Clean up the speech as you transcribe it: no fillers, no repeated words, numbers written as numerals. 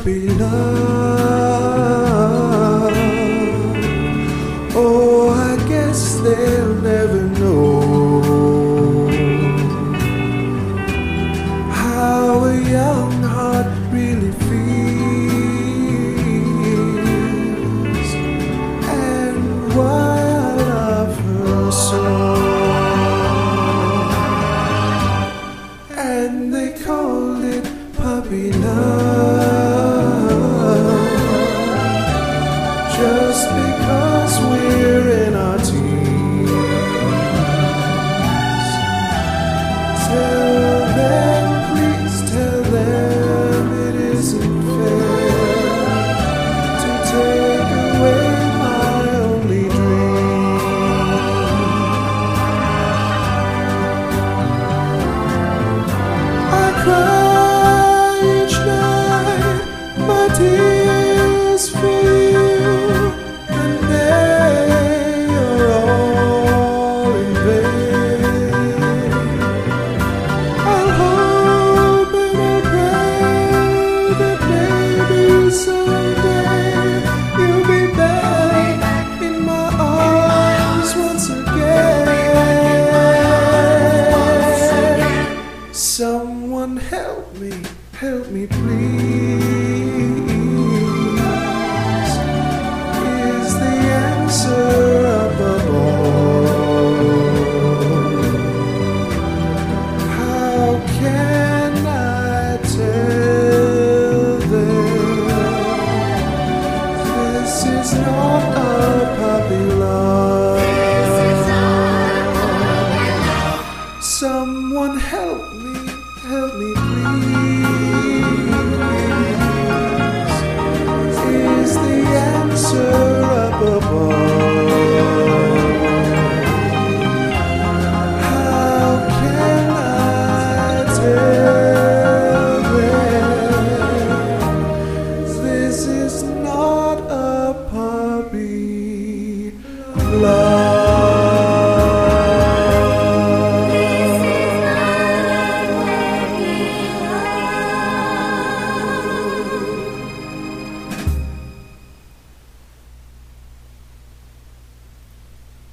puppy love. Oh, I guess they'll never know how a young heart really feels, and why I love her so. And they called it puppy love, just because we're in our teens. Tell them, please tell them it isn't fair to take away my only dream. I cry each night my tears for you, and they are all in vain. I'll hope and I'll pray that maybe someday you'll be back in my arms once again. Someone help me please. Is the answer up above? How can I tell them this is not